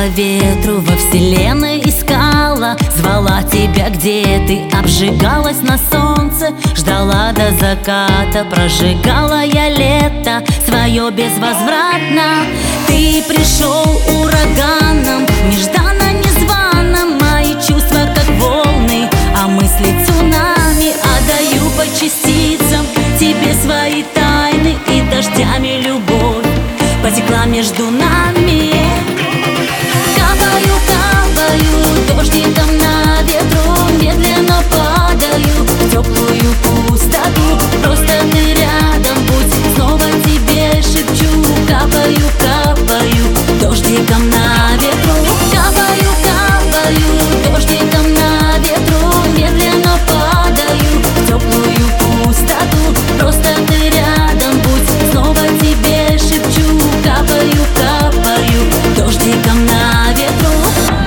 по ветру во вселенной искала, звала тебя, где ты обжигалась на солнце, ждала до заката, прожигала я лето свое безвозвратно. Ты пришел ураганом, нежданно, незвано, мои чувства как волны, а мысли цунами. Отдаю по частицам тебе свои тайны, и дождями любовь потекла между нами. Капаю, капаю дождиком на ветру, медленно падаю в теплую пустоту. Просто ты рядом, будь, снова тебе шепчу. Капаю, капаю дождиком на ветру. Капаю, капаю дождиком на ветру, медленно падаю в теплую пустоту. Просто ты рядом, будь, снова тебе шепчу. Капаю, капаю дождиком на ветру.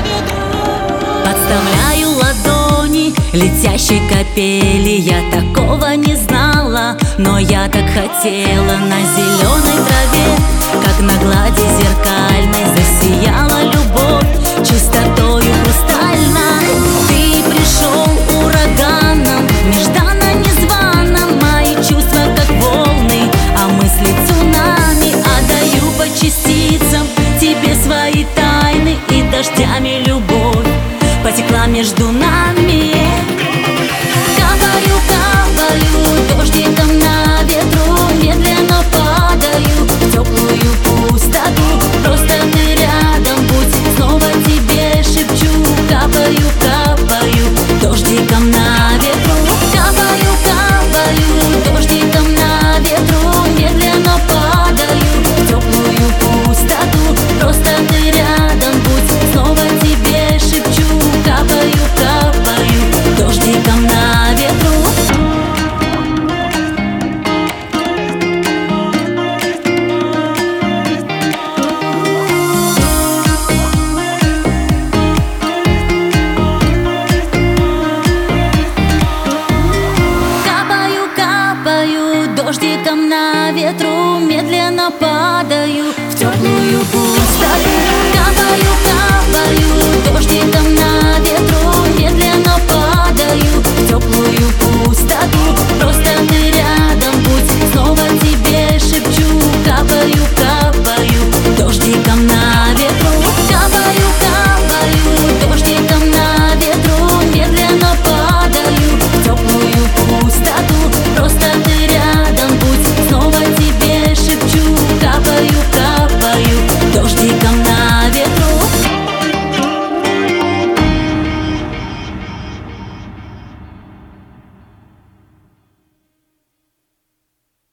Подставляю ладони летящей капели. Я такого не знала, но я так хотела. На зеленой траве, как на глади зеркальной, засияла любовь чистотою хрустальной. Ты пришел ураганом, нежданно, незвано, мои чувства как волны, а мысли цунами. Отдаю по частицам тебе свои тайны, и дождями любовь потекла между нами. Капаю, капаю дождиком на ветру, медленно падаю в теплую пустоту. Просто ты рядом, будь, снова тебе шепчу. Капаю, капаю дождиком на ветру. Капаю, капаю дождиком на ветру, медленно падаю в теплую пустоту. Просто ты рядом, будь, снова тебе шепчу. Капаю, капаю дождиком на ветру. Капаю, капаю дождиком на ветру, медленно падаю в теплую пустоту. Капаю, капаю дождиком на ветру, медленно падаю в теплую пустоту. Просто ты рядом, будь, снова тебе шепчу. Капаю,